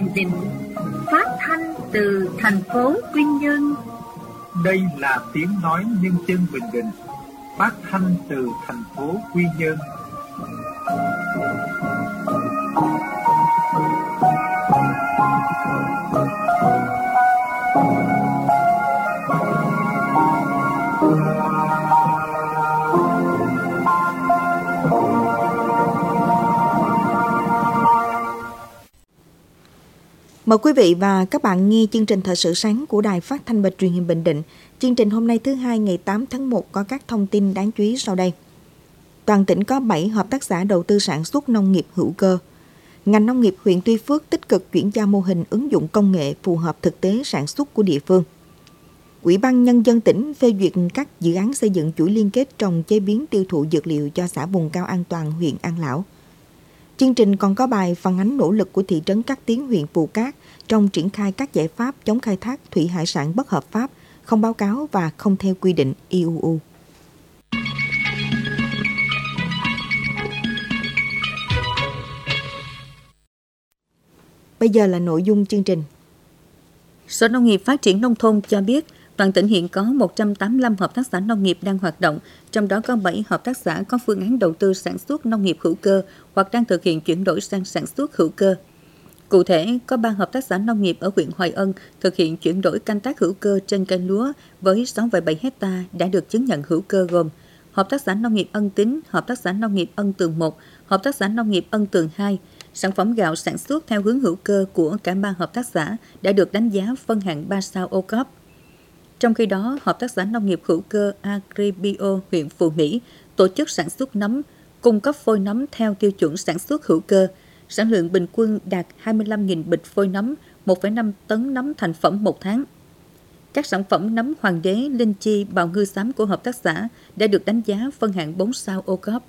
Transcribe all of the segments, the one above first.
Bình Định, phát thanh từ thành phố Quy Nhơn. Đây là tiếng nói nhân dân Bình Định, phát thanh từ thành phố Quy Nhơn. Mời quý vị và các bạn nghe chương trình Thời sự sáng của Đài Phát thanh và Truyền hình Bình Định. Chương trình hôm nay thứ Hai ngày 8 tháng 1 có các thông tin đáng chú ý sau đây. Toàn tỉnh có 7 hợp tác xã đầu tư sản xuất nông nghiệp hữu cơ. Ngành nông nghiệp huyện Tuy Phước tích cực chuyển giao mô hình ứng dụng công nghệ phù hợp thực tế sản xuất của địa phương. Ủy ban Nhân dân tỉnh phê duyệt các dự án xây dựng chuỗi liên kết trồng chế biến tiêu thụ dược liệu cho xã vùng cao an toàn huyện An Lão. Chương trình còn có bài phản ánh nỗ lực của thị trấn Cát Tiến huyện Phù Cát trong triển khai các giải pháp chống khai thác thủy hải sản bất hợp pháp, không báo cáo và không theo quy định IUU. Bây giờ là nội dung chương trình. Sở Nông nghiệp Phát triển Nông thôn cho biết, toàn tỉnh hiện có 185 hợp tác xã nông nghiệp đang hoạt động, trong đó có 7 hợp tác xã có phương án đầu tư sản xuất nông nghiệp hữu cơ hoặc đang thực hiện chuyển đổi sang sản xuất hữu cơ. Cụ thể, có 3 hợp tác xã nông nghiệp ở huyện Hoài Ân thực hiện chuyển đổi canh tác hữu cơ trên cây lúa với 6,7 hectare đã được chứng nhận hữu cơ gồm Hợp tác xã nông nghiệp Ân Tín, Hợp tác xã nông nghiệp Ân Tường 1, Hợp tác xã nông nghiệp Ân Tường 2. Sản phẩm gạo sản xuất theo hướng hữu cơ của cả 3 hợp tác xã đã được đánh giá phân hạng 3 sao OCOP. Trong khi đó, Hợp tác xã nông nghiệp hữu cơ Agribio huyện Phú Mỹ tổ chức sản xuất nấm, cung cấp phôi nấm theo tiêu chuẩn sản xuất hữu cơ. Sản lượng bình quân đạt 25.000 bịch phôi nấm, 1,5 tấn nấm thành phẩm một tháng. Các sản phẩm nấm Hoàng đế, Linh chi, bào ngư xám của hợp tác xã đã được đánh giá phân hạng 4 sao OCOP.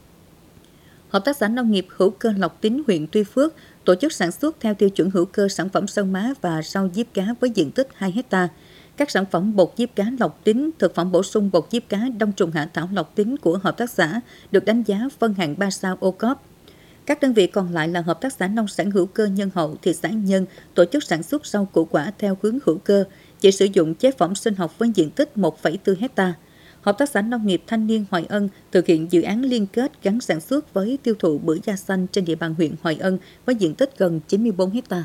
Hợp tác xã nông nghiệp hữu cơ Lộc Tính huyện Tuy Phước tổ chức sản xuất theo tiêu chuẩn hữu cơ sản phẩm sâu má và rau diếp cá với diện tích 2 hectare. Các sản phẩm bột diếp cá Lộc Tính, thực phẩm bổ sung bột diếp cá đông trùng hạ thảo Lộc Tính của hợp tác xã được đánh giá phân hạng 3 sao OCOP. Các đơn vị còn lại là Hợp tác xã nông sản hữu cơ Nhân Hậu, thị xã Nhân tổ chức sản xuất rau củ quả theo hướng hữu cơ, chỉ sử dụng chế phẩm sinh học với diện tích 1,4 hectare. Hợp tác xã nông nghiệp Thanh Niên Hoài Ân thực hiện dự án liên kết gắn sản xuất với tiêu thụ bưởi da xanh trên địa bàn huyện Hoài Ân với diện tích gần 94 hectare.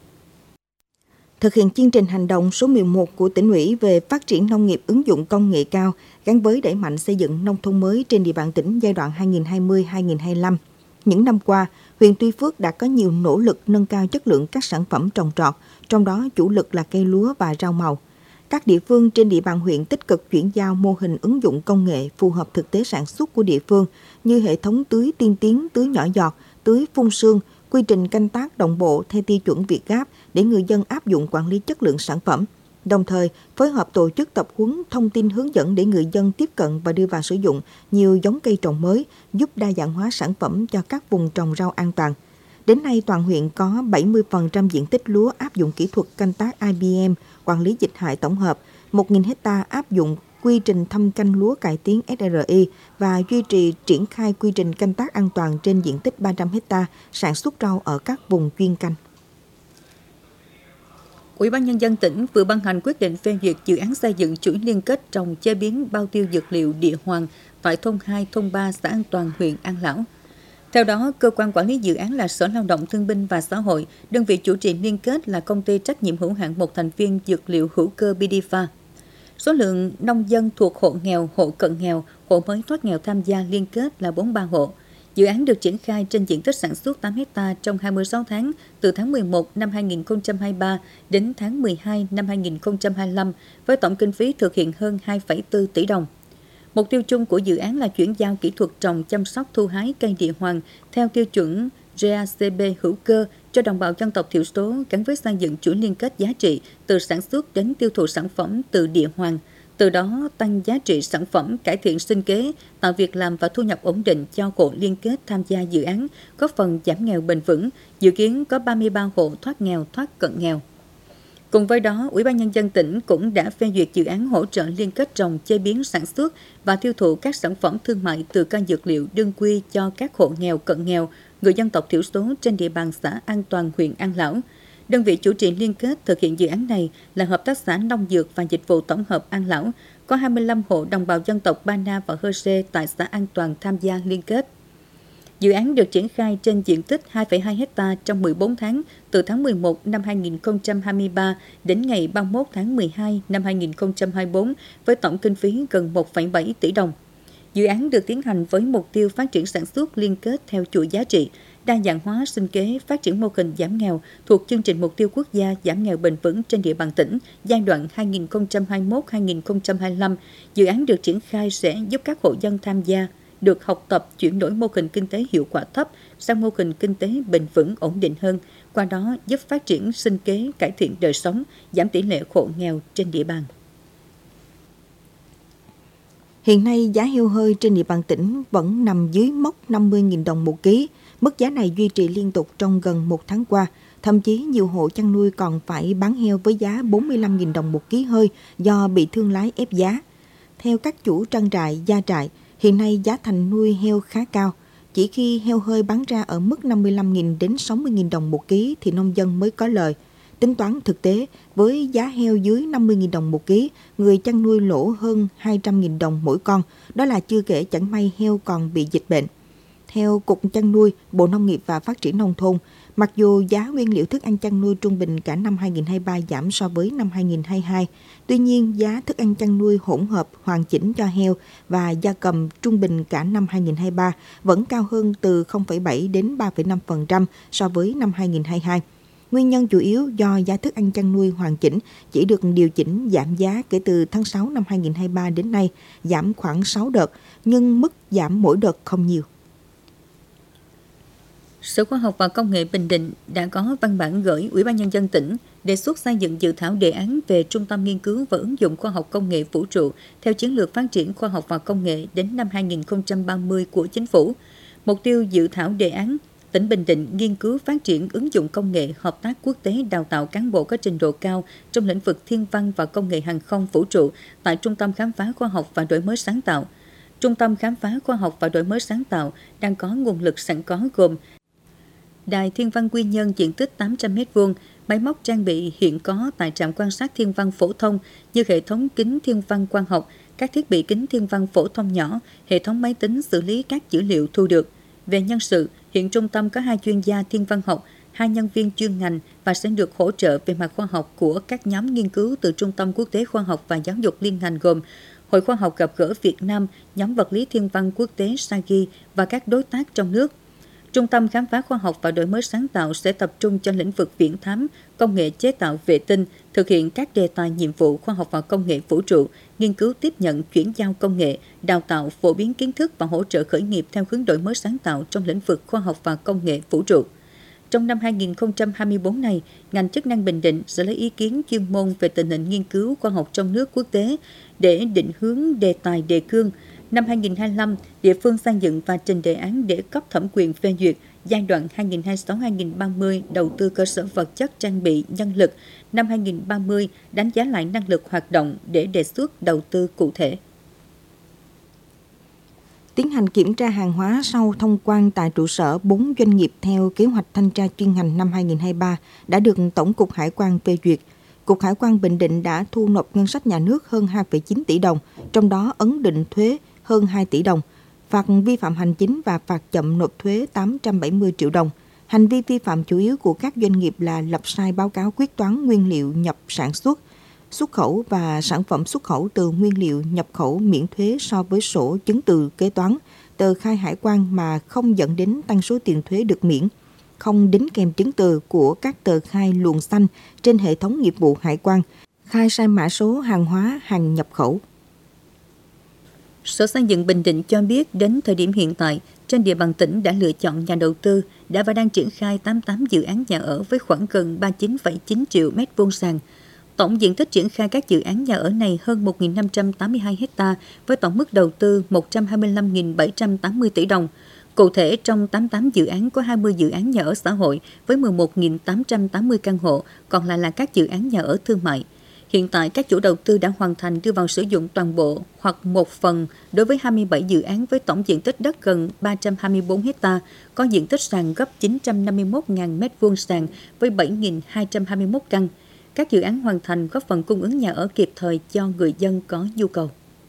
Thực hiện chương trình hành động số 11 của tỉnh ủy về phát triển nông nghiệp ứng dụng công nghệ cao gắn với đẩy mạnh xây dựng nông thôn mới trên địa bàn tỉnh giai đoạn 2020-2025. Những năm qua, huyện Tuy Phước đã có nhiều nỗ lực nâng cao chất lượng các sản phẩm trồng trọt, trong đó chủ lực là cây lúa và rau màu. Các địa phương trên địa bàn huyện tích cực chuyển giao mô hình ứng dụng công nghệ phù hợp thực tế sản xuất của địa phương như hệ thống tưới tiên tiến, tưới nhỏ giọt, tưới phun sương, quy trình canh tác đồng bộ theo tiêu chuẩn Việt Gáp để người dân áp dụng quản lý chất lượng sản phẩm. Đồng thời, phối hợp tổ chức tập huấn thông tin hướng dẫn để người dân tiếp cận và đưa vào sử dụng nhiều giống cây trồng mới, giúp đa dạng hóa sản phẩm cho các vùng trồng rau an toàn. Đến nay, toàn huyện có 70% diện tích lúa áp dụng kỹ thuật canh tác IBM, quản lý dịch hại tổng hợp, 1.000 hectare áp dụng quy trình thâm canh lúa cải tiến SRI và duy trì triển khai quy trình canh tác an toàn trên diện tích 300 hectare sản xuất rau ở các vùng chuyên canh. Ủy ban Nhân dân tỉnh vừa ban hành quyết định phê duyệt dự án xây dựng chuỗi liên kết trồng chế biến bao tiêu dược liệu địa hoàng tại thôn 2, thôn 3, xã An Toàn, huyện An Lão. Theo đó, cơ quan quản lý dự án là Sở Lao động Thương binh và Xã hội, đơn vị chủ trì liên kết là công ty trách nhiệm hữu hạn một thành viên dược liệu hữu cơ Bidifa. Số lượng nông dân thuộc hộ nghèo, hộ cận nghèo, hộ mới thoát nghèo tham gia liên kết là 43 hộ. Dự án được triển khai trên diện tích sản xuất 8 hectare trong 26 tháng, từ tháng 11 năm 2023 đến tháng 12 năm 2025, với tổng kinh phí thực hiện hơn 2,4 tỷ đồng. Mục tiêu chung của dự án là chuyển giao kỹ thuật trồng, chăm sóc, thu hái cây địa hoàng theo tiêu chuẩn GACP hữu cơ cho đồng bào dân tộc thiểu số gắn với xây dựng chuỗi liên kết giá trị từ sản xuất đến tiêu thụ sản phẩm từ địa hoàng. Từ đó tăng giá trị sản phẩm, cải thiện sinh kế, tạo việc làm và thu nhập ổn định cho hộ liên kết tham gia dự án, góp phần giảm nghèo bền vững, dự kiến có 33 hộ thoát nghèo, thoát cận nghèo. Cùng với đó, Ủy ban Nhân dân tỉnh cũng đã phê duyệt dự án hỗ trợ liên kết trồng, chế biến, sản xuất và tiêu thụ các sản phẩm thương mại từ cây dược liệu đương quy cho các hộ nghèo, cận nghèo, người dân tộc thiểu số trên địa bàn xã An Toàn, huyện An Lão. Đơn vị chủ trì liên kết thực hiện dự án này là Hợp tác xã Nông dược và Dịch vụ Tổng hợp An Lão, có 25 hộ đồng bào dân tộc Ba Na và Hơ Sê tại xã An Toàn tham gia liên kết. Dự án được triển khai trên diện tích 2,2 ha trong 14 tháng, từ tháng 11 năm 2023 đến ngày 31 tháng 12 năm 2024, với tổng kinh phí gần 1,7 tỷ đồng. Dự án được tiến hành với mục tiêu phát triển sản xuất liên kết theo chuỗi giá trị, đa dạng hóa sinh kế, phát triển mô hình giảm nghèo thuộc chương trình mục tiêu quốc gia giảm nghèo bền vững trên địa bàn tỉnh giai đoạn 2021-2025. Dự án được triển khai sẽ giúp các hộ dân tham gia được học tập chuyển đổi mô hình kinh tế hiệu quả thấp sang mô hình kinh tế bền vững ổn định hơn, qua đó giúp phát triển sinh kế, cải thiện đời sống, giảm tỷ lệ hộ nghèo trên địa bàn. Hiện nay, giá heo hơi trên địa bàn tỉnh vẫn nằm dưới mốc 50.000 đồng một ký. Mức giá này duy trì liên tục trong gần một tháng qua. Thậm chí nhiều hộ chăn nuôi còn phải bán heo với giá 45.000 đồng một ký hơi do bị thương lái ép giá. Theo các chủ trang trại, gia trại, hiện nay giá thành nuôi heo khá cao. Chỉ khi heo hơi bán ra ở mức 55.000 đến 60.000 đồng một ký thì nông dân mới có lời. Tính toán thực tế, với giá heo dưới 50.000 đồng một ký, người chăn nuôi lỗ hơn 200.000 đồng mỗi con. Đó là chưa kể chẳng may heo còn bị dịch bệnh. Theo Cục Chăn nuôi, Bộ Nông nghiệp và Phát triển Nông thôn, mặc dù giá nguyên liệu thức ăn chăn nuôi trung bình cả năm 2023 giảm so với năm 2022, tuy nhiên giá thức ăn chăn nuôi hỗn hợp hoàn chỉnh cho heo và gia cầm trung bình cả năm 2023 vẫn cao hơn từ 0,7 đến 3,5% so với năm 2022. Nguyên nhân chủ yếu do giá thức ăn chăn nuôi hoàn chỉnh chỉ được điều chỉnh giảm giá kể từ tháng 6 năm 2023 đến nay, giảm khoảng 6 đợt, nhưng mức giảm mỗi đợt không nhiều. Sở Khoa học và Công nghệ Bình Định đã có văn bản gửi Ủy ban Nhân dân tỉnh đề xuất xây dựng dự thảo đề án về Trung tâm Nghiên cứu và Ứng dụng Khoa học Công nghệ Vũ trụ theo chiến lược phát triển khoa học và công nghệ đến năm 2030 của Chính phủ. Mục tiêu dự thảo đề án, tỉnh Bình Định nghiên cứu phát triển ứng dụng công nghệ, hợp tác quốc tế, đào tạo cán bộ có trình độ cao trong lĩnh vực thiên văn và công nghệ hàng không vũ trụ tại Trung tâm Khám phá Khoa học và Đổi mới sáng tạo. Trung tâm Khám phá Khoa học và Đổi mới sáng tạo đang có nguồn lực sẵn có gồm Đài Thiên văn Quy Nhơn diện tích 800 m2, máy móc trang bị hiện có tại trạm quan sát thiên văn phổ thông như hệ thống kính thiên văn quang học, các thiết bị kính thiên văn phổ thông nhỏ, hệ thống máy tính xử lý các dữ liệu thu được. Về nhân sự, hiện trung tâm có 2 chuyên gia thiên văn học, 2 nhân viên chuyên ngành và sẽ được hỗ trợ về mặt khoa học của các nhóm nghiên cứu từ Trung tâm Quốc tế Khoa học và Giáo dục liên ngành gồm Hội Khoa học gặp gỡ Việt Nam, nhóm vật lý thiên văn quốc tế SAGI và các đối tác trong nước. Trung tâm Khám phá Khoa học và Đổi mới sáng tạo sẽ tập trung cho lĩnh vực viễn thám, công nghệ chế tạo vệ tinh, thực hiện các đề tài nhiệm vụ khoa học và công nghệ vũ trụ, nghiên cứu tiếp nhận, chuyển giao công nghệ, đào tạo, phổ biến kiến thức và hỗ trợ khởi nghiệp theo hướng đổi mới sáng tạo trong lĩnh vực khoa học và công nghệ vũ trụ. Trong năm 2024 này, ngành chức năng Bình Định sẽ lấy ý kiến chuyên môn về tình hình nghiên cứu khoa học trong nước quốc tế để định hướng đề tài đề cương. Năm 2025, địa phương xây dựng và trình đề án để cấp thẩm quyền phê duyệt giai đoạn 2026-2030 đầu tư cơ sở vật chất trang bị nhân lực, năm 2030 đánh giá lại năng lực hoạt động để đề xuất đầu tư cụ thể. Tiến hành kiểm tra hàng hóa sau thông quan tại trụ sở 4 doanh nghiệp theo kế hoạch thanh tra chuyên ngành năm 2023 đã được Tổng cục Hải quan phê duyệt. Cục Hải quan Bình Định đã thu nộp ngân sách nhà nước hơn 2,9 tỷ đồng, trong đó ấn định thuế hơn 2 tỷ đồng, phạt vi phạm hành chính và phạt chậm nộp thuế 870 triệu đồng. Hành vi vi phạm chủ yếu của các doanh nghiệp là lập sai báo cáo quyết toán nguyên liệu nhập sản xuất, xuất khẩu và sản phẩm xuất khẩu từ nguyên liệu nhập khẩu miễn thuế so với sổ chứng từ kế toán, tờ khai hải quan mà không dẫn đến tăng số tiền thuế được miễn, không đính kèm chứng từ của các tờ khai luồng xanh trên hệ thống nghiệp vụ hải quan, khai sai mã số hàng hóa hàng nhập khẩu. Sở Xây dựng Bình Định cho biết đến thời điểm hiện tại, trên địa bàn tỉnh đã lựa chọn nhà đầu tư đã và đang triển khai 88 dự án nhà ở với khoảng gần 39,9 triệu m2 sàn. Tổng diện tích triển khai các dự án nhà ở này hơn 1.582 ha với tổng mức đầu tư 125.780 tỷ đồng. Cụ thể, trong 88 dự án có 20 dự án nhà ở xã hội với 11.880 căn hộ, còn lại là các dự án nhà ở thương mại. Hiện tại, các chủ đầu tư đã hoàn thành đưa vào sử dụng toàn bộ hoặc một phần đối với 27 dự án với tổng diện tích đất gần 324 ha, có diện tích sàn gấp 951.000 m2 sàn với 7.221 căn. Các dự án hoàn thành góp phần cung ứng nhà ở kịp thời cho người dân có nhu cầu.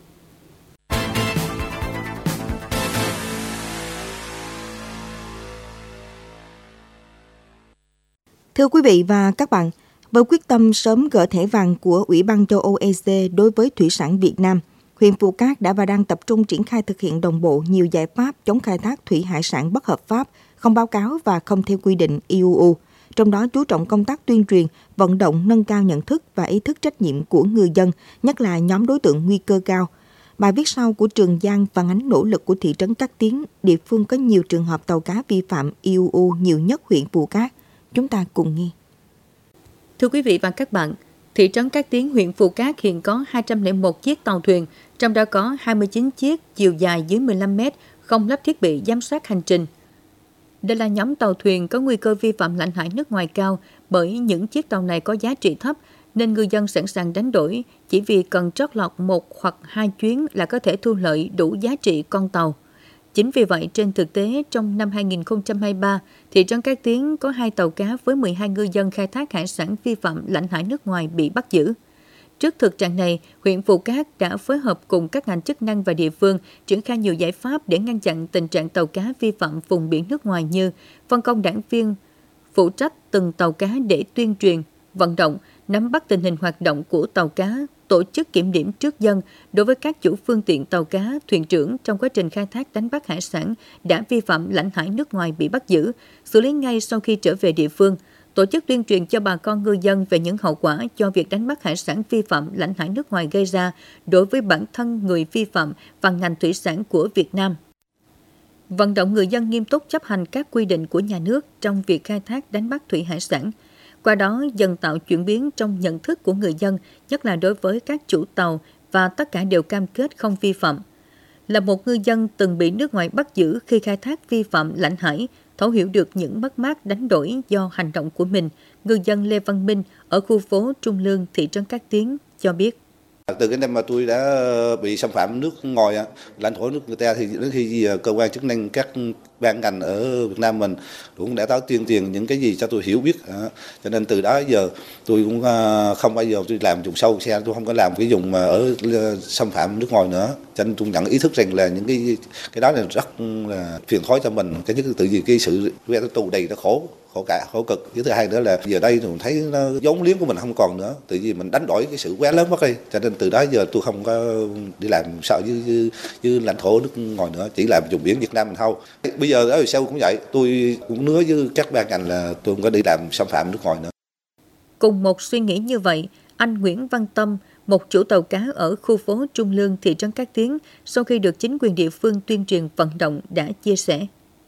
Thưa quý vị và các bạn, với quyết tâm sớm gỡ thẻ vàng của Ủy ban châu Âu EC đối với thủy sản Việt Nam, huyện Phù Cát đã và đang tập trung triển khai thực hiện đồng bộ nhiều giải pháp chống khai thác thủy hải sản bất hợp pháp, không báo cáo và không theo quy định IUU. Trong đó chú trọng công tác tuyên truyền, vận động nâng cao nhận thức và ý thức trách nhiệm của người dân, nhất là nhóm đối tượng nguy cơ cao. Bài viết sau của Trường Giang phản ánh nỗ lực của thị trấn Cát Tiến, địa phương có nhiều trường hợp tàu cá vi phạm IUU nhiều nhất huyện Phù Cát. Chúng ta cùng nghe. Thưa quý vị và các bạn, thị trấn Cát Tiến, huyện Phù Cát hiện có 201 chiếc tàu thuyền, trong đó có 29 chiếc chiều dài dưới 15 mét, không lắp thiết bị giám sát hành trình. Đây là nhóm tàu thuyền có nguy cơ vi phạm lãnh hải nước ngoài cao bởi những chiếc tàu này có giá trị thấp nên ngư dân sẵn sàng đánh đổi chỉ vì cần trót lọt 1 hoặc 2 chuyến là có thể thu lợi đủ giá trị con tàu. Chính vì vậy, trên thực tế, trong năm 2023, thị trấn Cát Tiến có 2 tàu cá với 12 ngư dân khai thác hải sản vi phạm lãnh hải nước ngoài bị bắt giữ. Trước thực trạng này, huyện Phù Cát đã phối hợp cùng các ngành chức năng và địa phương triển khai nhiều giải pháp để ngăn chặn tình trạng tàu cá vi phạm vùng biển nước ngoài như phân công đảng viên phụ trách từng tàu cá để tuyên truyền, vận động, nắm bắt tình hình hoạt động của tàu cá, tổ chức kiểm điểm trước dân đối với các chủ phương tiện tàu cá, thuyền trưởng trong quá trình khai thác đánh bắt hải sản đã vi phạm lãnh hải nước ngoài bị bắt giữ, xử lý ngay sau khi trở về địa phương, tổ chức tuyên truyền cho bà con ngư dân về những hậu quả do việc đánh bắt hải sản vi phạm lãnh hải nước ngoài gây ra đối với bản thân người vi phạm và ngành thủy sản của Việt Nam. Vận động người dân nghiêm túc chấp hành các quy định của nhà nước trong việc khai thác đánh bắt thủy hải sản. Qua đó dần tạo chuyển biến trong nhận thức của người dân, nhất là đối với các chủ tàu và tất cả đều cam kết không vi phạm. Là một ngư dân từng bị nước ngoài bắt giữ khi khai thác vi phạm lãnh hải, thấu hiểu được những mất mát đánh đổi do hành động của mình, ngư dân Lê Văn Minh ở khu phố Trung Lương, thị trấn Cát Tiến cho biết. Từ cái năm mà tôi đã bị xâm phạm nước ngoài, lãnh thổ nước người ta, thì đến khi cơ quan chức năng các ban ngành ở Việt Nam mình cũng đã tuyên truyền những cái gì cho tôi hiểu biết, cho nên từ đó giờ tôi cũng không bao giờ tôi làm vùng sâu xe, tôi không có làm cái vùng mà ở xâm phạm nước ngoài nữa, cho nên tôi nhận ý thức rằng là những cái đó là rất là phiền toái cho mình. Cái nhất tự vì cái sự ra tù đầy nó khổ cực. Thứ hai nữa là giờ đây tôi thấy nó vốn liếng của mình không còn nữa, tự vì mình đánh đổi cái sự quá lớn mất đi, cho nên từ đó giờ tôi không có đi làm sợ với lãnh thổ nước ngoài nữa, chỉ làm vùng biển Việt Nam mình thôi. Bây giờ ở sau cũng vậy, tôi cũng hứa với các ban ngành là tôi không có đi làm xâm phạm nước ngoài nữa. Cùng một suy nghĩ như vậy, anh Nguyễn Văn Tâm, một chủ tàu cá ở khu phố Trung Lương, thị trấn Cát Tiến, sau khi được chính quyền địa phương tuyên truyền vận động đã chia sẻ.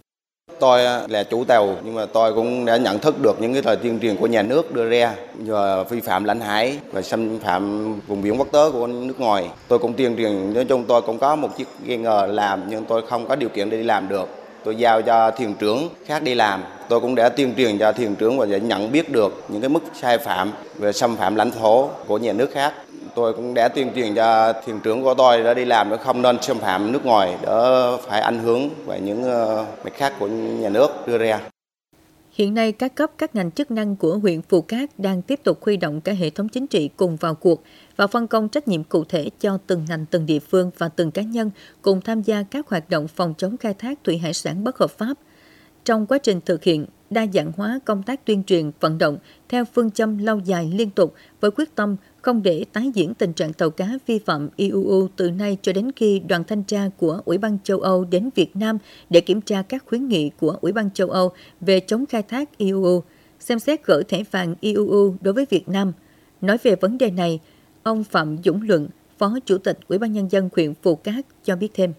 Tôi là chủ tàu nhưng mà tôi cũng đã nhận thức được những cái lời tuyên truyền của nhà nước đưa ra và vi phạm lãnh hải và xâm phạm vùng biển quốc tế của nước ngoài. Tôi cũng tuyên truyền, nói chung tôi cũng có một chiếc ghe ngờ làm nhưng tôi không có điều kiện để đi làm được. Tôi giao cho thuyền trưởng khác đi làm. Tôi cũng đã tuyên truyền cho thuyền trưởng và để nhận biết được những cái mức sai phạm về xâm phạm lãnh thổ của nhà nước khác. Tôi cũng đã tuyên truyền cho thuyền trưởng của tôi đã đi làm để không nên xâm phạm nước ngoài, để phải ảnh hưởng về những mặt khác của nhà nước đưa ra. Hiện nay, các cấp các ngành chức năng của huyện Phù Cát đang tiếp tục huy động cả hệ thống chính trị cùng vào cuộc và phân công trách nhiệm cụ thể cho từng ngành, từng địa phương và từng cá nhân cùng tham gia các hoạt động phòng chống khai thác thủy hải sản bất hợp pháp. Trong quá trình thực hiện, đa dạng hóa công tác tuyên truyền, vận động theo phương châm lâu dài liên tục với quyết tâm không để tái diễn tình trạng tàu cá vi phạm IUU từ nay cho đến khi đoàn thanh tra của Ủy ban châu Âu đến Việt Nam để kiểm tra các khuyến nghị của Ủy ban châu Âu về chống khai thác IUU, xem xét gỡ thẻ vàng IUU đối với Việt Nam. Nói về vấn đề này, ông Phạm Dũng Luận, Phó Chủ tịch Ủy ban Nhân dân huyện Phù Cát cho biết thêm.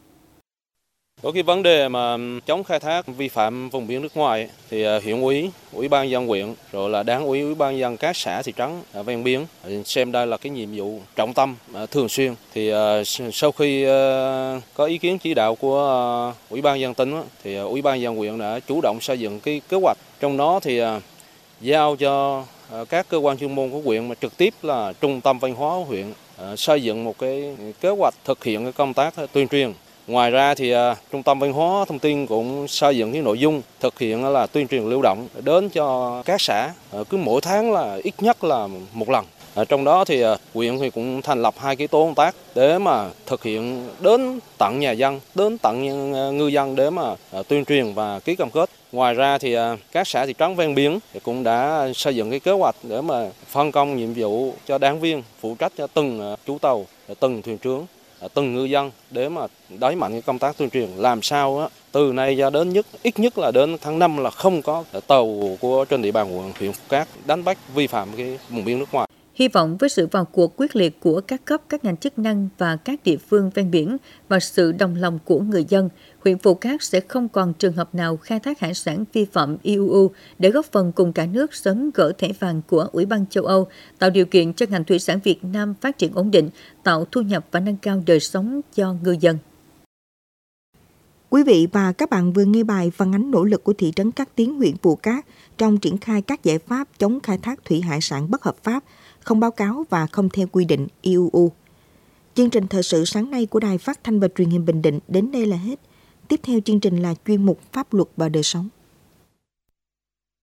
Đối với vấn đề mà chống khai thác vi phạm vùng biển nước ngoài thì huyện ủy, Ủy ban nhân dân huyện, rồi là Đảng ủy, Ủy ban nhân dân các xã thị trấn ven biển xem đây là cái nhiệm vụ trọng tâm thường xuyên. Thì sau khi có ý kiến chỉ đạo của Ủy ban nhân dân tỉnh thì Ủy ban nhân dân huyện đã chủ động xây dựng cái kế hoạch, trong đó thì giao cho các cơ quan chuyên môn của huyện mà trực tiếp là trung tâm văn hóa huyện xây dựng một cái kế hoạch thực hiện cái công tác tuyên truyền. Ngoài ra thì Trung tâm Văn hóa Thông tin cũng xây dựng cái nội dung thực hiện là tuyên truyền lưu động đến cho các xã cứ mỗi tháng là ít nhất là một lần. Trong đó thì huyện thì cũng thành lập 2 cái tổ công tác để mà thực hiện đến tận nhà dân, đến tận ngư dân để mà tuyên truyền và ký cam kết. Ngoài ra thì các xã thị trấn ven biển thì cũng đã xây dựng cái kế hoạch để mà phân công nhiệm vụ cho đảng viên phụ trách cho từng chủ tàu, từng thuyền trưởng, từng ngư dân để mà đẩy mạnh cái công tác tuyên truyền làm sao từ nay ra đến ít nhất là đến tháng 5 là không có tàu của trên địa bàn huyện Phú Cát đánh bắt vi phạm cái vùng biển nước ngoài. Hy vọng với sự vào cuộc quyết liệt của các cấp, các ngành chức năng và các địa phương ven biển và sự đồng lòng của người dân, huyện Phú Cát sẽ không còn trường hợp nào khai thác hải sản vi phạm IUU để góp phần cùng cả nước sớm gỡ thẻ vàng của Ủy ban châu Âu, tạo điều kiện cho ngành thủy sản Việt Nam phát triển ổn định, tạo thu nhập và nâng cao đời sống cho ngư dân. Quý vị và các bạn vừa nghe bài phản ánh nỗ lực của thị trấn Cát Tiến, huyện Phú Cát trong triển khai các giải pháp chống khai thác thủy hải sản bất hợp pháp, không báo cáo và không theo quy định IUU. Chương trình thời sự sáng nay của Đài Phát thanh và Truyền hình Bình Định đến đây là hết. Tiếp theo chương trình là chuyên mục Pháp luật và đời sống.